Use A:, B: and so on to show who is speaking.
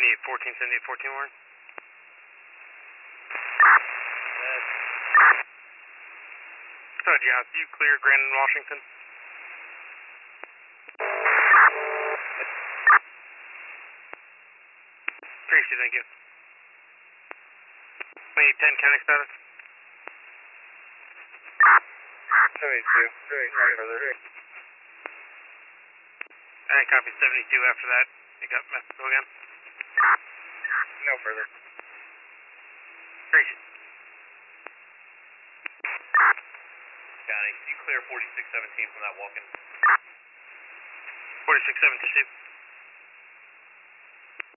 A: 14 Warren. Yeah, you clear Grand and Washington. Appreciate it, thank you. We need 10 county status.
B: 72, right further.
A: And copy 72 after that. You got Mexico again?
B: No further.
A: Appreciate it.
B: County, you clear 4617 from that walk-in.
A: 4672.